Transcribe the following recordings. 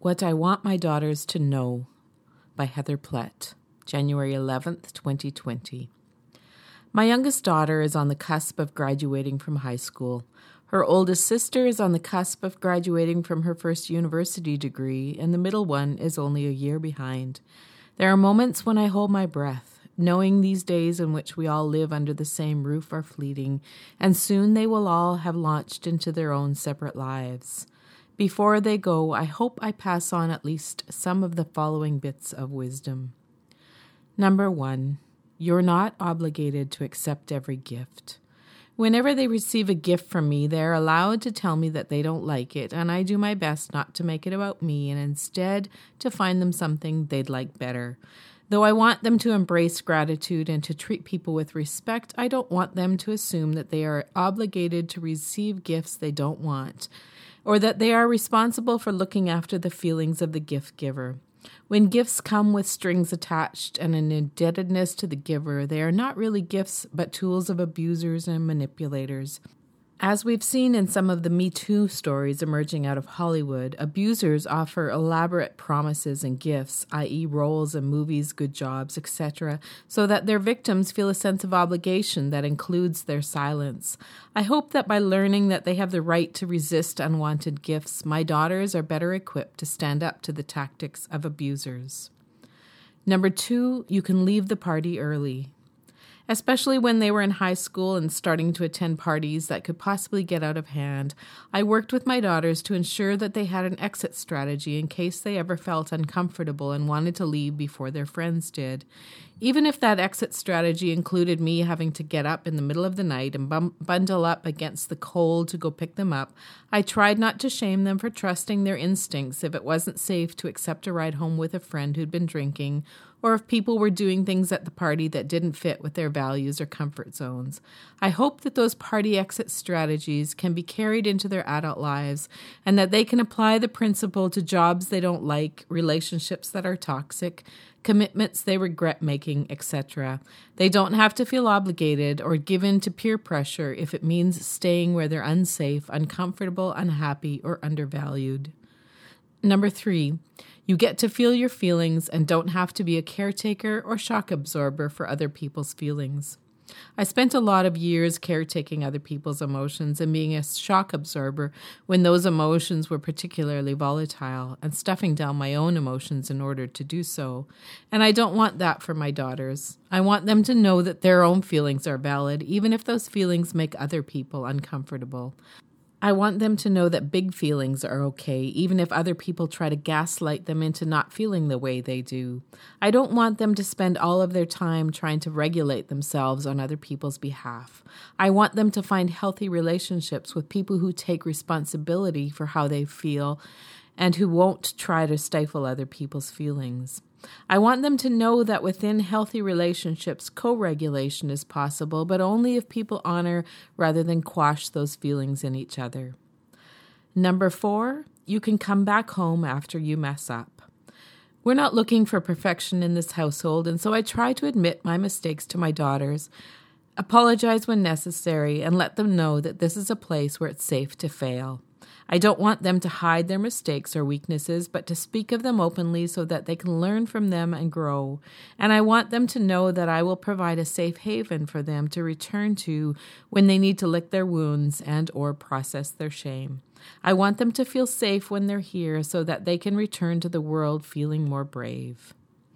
What I Want My Daughters to Know by Heather Plett, January 11th, 2020. My youngest daughter is on the cusp of graduating from high school. Her oldest sister is on the cusp of graduating from her first university degree, and the middle one is only a year behind. There are moments when I hold my breath, knowing these days in which we all live under the same roof are fleeting, and soon they will all have launched into their own separate lives. Before they go, I hope I pass on at least some of the following bits of wisdom. Number 1, you're not obligated to accept every gift. Whenever they receive a gift from me, they are allowed to tell me that they don't like it, and I do my best not to make it about me and instead to find them something they'd like better. Though I want them to embrace gratitude and to treat people with respect, I don't want them to assume that they are obligated to receive gifts they don't want, or that they are responsible for looking after the feelings of the gift giver. When gifts come with strings attached and an indebtedness to the giver, they are not really gifts but tools of abusers and manipulators. As we've seen in some of the Me Too stories emerging out of Hollywood, abusers offer elaborate promises and gifts, i.e. roles in movies, good jobs, etc., so that their victims feel a sense of obligation that includes their silence. I hope that by learning that they have the right to resist unwanted gifts, my daughters are better equipped to stand up to the tactics of abusers. Number 2, you can leave the party early. Especially when they were in high school and starting to attend parties that could possibly get out of hand, I worked with my daughters to ensure that they had an exit strategy in case they ever felt uncomfortable and wanted to leave before their friends did. Even if that exit strategy included me having to get up in the middle of the night and bundle up against the cold to go pick them up, I tried not to shame them for trusting their instincts if it wasn't safe to accept a ride home with a friend who'd been drinking, or if people were doing things at the party that didn't fit with their values or comfort zones. I hope that those party exit strategies can be carried into their adult lives and that they can apply the principle to jobs they don't like, relationships that are toxic, commitments they regret making, etc. They don't have to feel obligated or given to peer pressure if it means staying where they're unsafe, uncomfortable, unhappy, or undervalued. Number 3, you get to feel your feelings and don't have to be a caretaker or shock absorber for other people's feelings. I spent a lot of years caretaking other people's emotions and being a shock absorber when those emotions were particularly volatile and stuffing down my own emotions in order to do so. And I don't want that for my daughters. I want them to know that their own feelings are valid, even if those feelings make other people uncomfortable. I want them to know that big feelings are okay, even if other people try to gaslight them into not feeling the way they do. I don't want them to spend all of their time trying to regulate themselves on other people's behalf. I want them to find healthy relationships with people who take responsibility for how they feel and who won't try to stifle other people's feelings. I want them to know that within healthy relationships, co-regulation is possible, but only if people honor rather than quash those feelings in each other. Number 4, you can come back home after you mess up. We're not looking for perfection in this household, and so I try to admit my mistakes to my daughters, apologize when necessary, and let them know that this is a place where it's safe to fail. I don't want them to hide their mistakes or weaknesses, but to speak of them openly so that they can learn from them and grow. And I want them to know that I will provide a safe haven for them to return to when they need to lick their wounds and or process their shame. I want them to feel safe when they're here so that they can return to the world feeling more brave.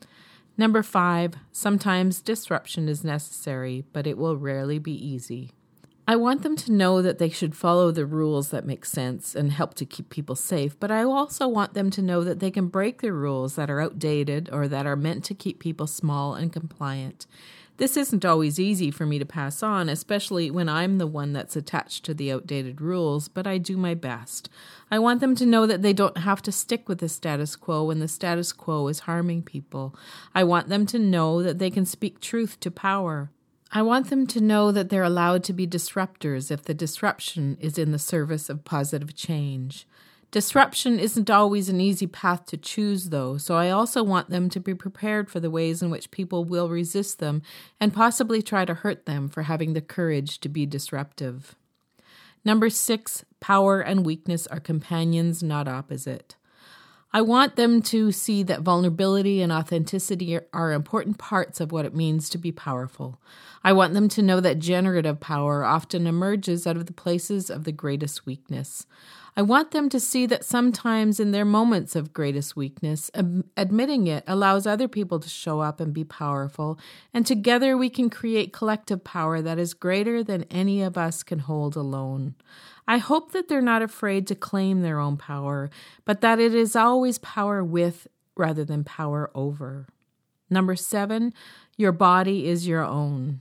Number 5, sometimes disruption is necessary, but it will rarely be easy. I want them to know that they should follow the rules that make sense and help to keep people safe, but I also want them to know that they can break the rules that are outdated or that are meant to keep people small and compliant. This isn't always easy for me to pass on, especially when I'm the one that's attached to the outdated rules, but I do my best. I want them to know that they don't have to stick with the status quo when the status quo is harming people. I want them to know that they can speak truth to power. I want them to know that they're allowed to be disruptors if the disruption is in the service of positive change. Disruption isn't always an easy path to choose, though, so I also want them to be prepared for the ways in which people will resist them and possibly try to hurt them for having the courage to be disruptive. Number 6, power and weakness are companions, not opposite. I want them to see that vulnerability and authenticity are important parts of what it means to be powerful. I want them to know that generative power often emerges out of the places of the greatest weakness. I want them to see that sometimes in their moments of greatest weakness, admitting it allows other people to show up and be powerful, and together we can create collective power that is greater than any of us can hold alone. I hope that they're not afraid to claim their own power, but that it is always power with rather than power over. Number 7, your body is your own.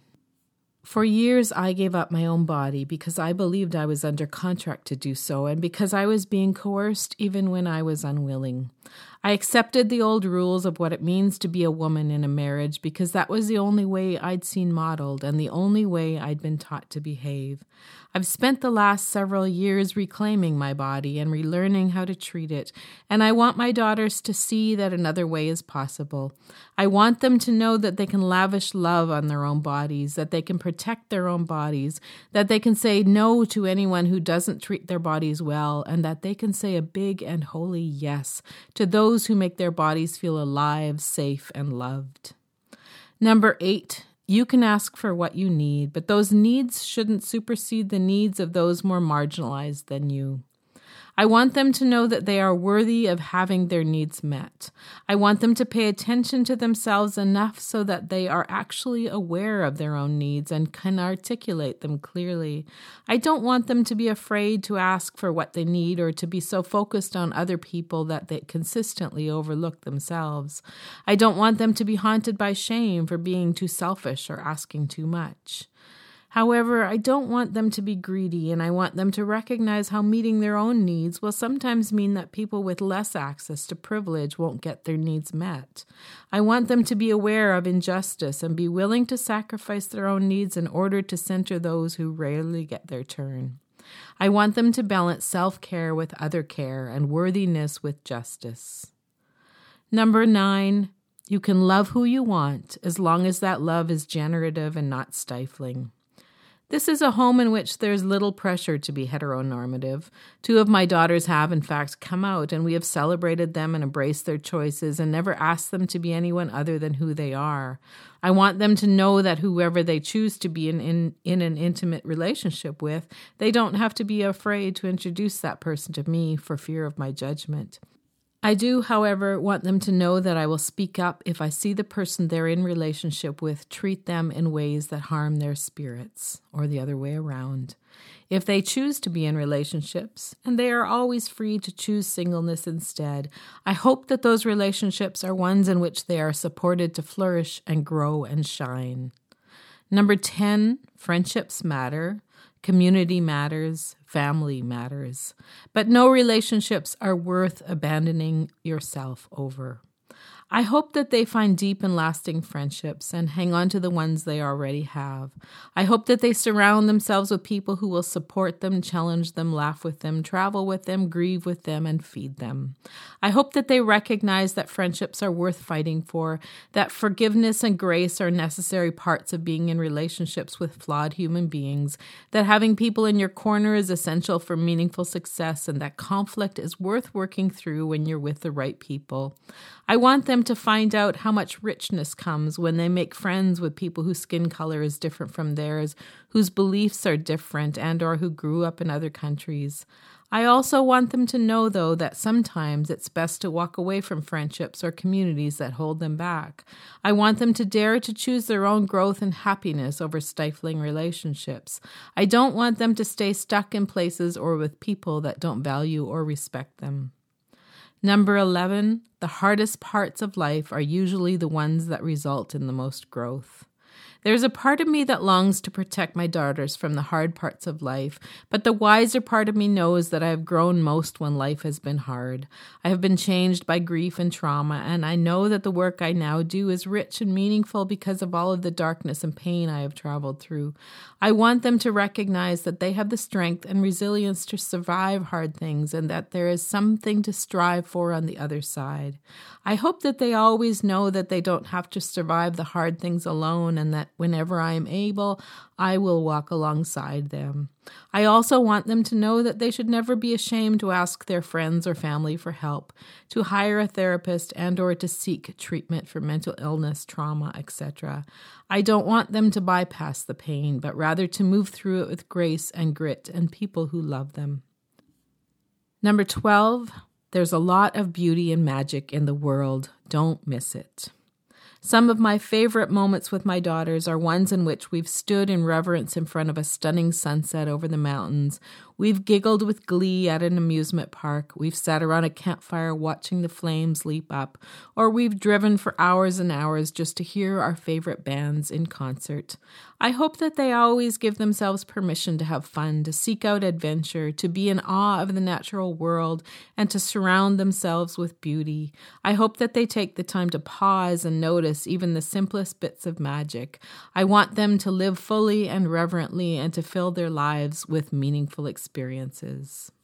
For years, I gave up my own body because I believed I was under contract to do so and because I was being coerced even when I was unwilling. I accepted the old rules of what it means to be a woman in a marriage because that was the only way I'd seen modeled and the only way I'd been taught to behave. I've spent the last several years reclaiming my body and relearning how to treat it, and I want my daughters to see that another way is possible. I want them to know that they can lavish love on their own bodies, that they can protect their own bodies, that they can say no to anyone who doesn't treat their bodies well, and that they can say a big and holy yes to those who make their bodies feel alive, safe, and loved. Number 8, you can ask for what you need, but those needs shouldn't supersede the needs of those more marginalized than you. I want them to know that they are worthy of having their needs met. I want them to pay attention to themselves enough so that they are actually aware of their own needs and can articulate them clearly. I don't want them to be afraid to ask for what they need or to be so focused on other people that they consistently overlook themselves. I don't want them to be haunted by shame for being too selfish or asking too much. However, I don't want them to be greedy, and I want them to recognize how meeting their own needs will sometimes mean that people with less access to privilege won't get their needs met. I want them to be aware of injustice and be willing to sacrifice their own needs in order to center those who rarely get their turn. I want them to balance self-care with other care and worthiness with justice. Number 9, you can love who you want as long as that love is generative and not stifling. This is a home in which there's little pressure to be heteronormative. 2 of my daughters have, in fact, come out, and we have celebrated them and embraced their choices and never asked them to be anyone other than who they are. I want them to know that whoever they choose to be in an intimate relationship with, they don't have to be afraid to introduce that person to me for fear of my judgment. I do, however, want them to know that I will speak up if I see the person they're in relationship with treat them in ways that harm their spirits, or the other way around. If they choose to be in relationships, and they are always free to choose singleness instead, I hope that those relationships are ones in which they are supported to flourish and grow and shine. Number 10, friendships matter. Community matters, family matters, but no relationships are worth abandoning yourself over. I hope that they find deep and lasting friendships and hang on to the ones they already have. I hope that they surround themselves with people who will support them, challenge them, laugh with them, travel with them, grieve with them, and feed them. I hope that they recognize that friendships are worth fighting for, that forgiveness and grace are necessary parts of being in relationships with flawed human beings, that having people in your corner is essential for meaningful success, and that conflict is worth working through when you're with the right people. I want them to find out how much richness comes when they make friends with people whose skin color is different from theirs, whose beliefs are different, and or who grew up in other countries. I also want them to know, though, that sometimes it's best to walk away from friendships or communities that hold them back. I want them to dare to choose their own growth and happiness over stifling relationships. I don't want them to stay stuck in places or with people that don't value or respect them. Number 11, the hardest parts of life are usually the ones that result in the most growth. There's a part of me that longs to protect my daughters from the hard parts of life, but the wiser part of me knows that I have grown most when life has been hard. I have been changed by grief and trauma, and I know that the work I now do is rich and meaningful because of all of the darkness and pain I have traveled through. I want them to recognize that they have the strength and resilience to survive hard things and that there is something to strive for on the other side. I hope that they always know that they don't have to survive the hard things alone and that whenever I am able, I will walk alongside them. I also want them to know that they should never be ashamed to ask their friends or family for help, to hire a therapist and/or to seek treatment for mental illness, trauma, etc. I don't want them to bypass the pain, but rather to move through it with grace and grit and people who love them. Number 12, there's a lot of beauty and magic in the world. Don't miss it. Some of my favorite moments with my daughters are ones in which we've stood in reverence in front of a stunning sunset over the mountains. We've giggled with glee at an amusement park. We've sat around a campfire watching the flames leap up. Or we've driven for hours and hours just to hear our favorite bands in concert. I hope that they always give themselves permission to have fun, to seek out adventure, to be in awe of the natural world, and to surround themselves with beauty. I hope that they take the time to pause and notice even the simplest bits of magic. I want them to live fully and reverently and to fill their lives with meaningful experiences.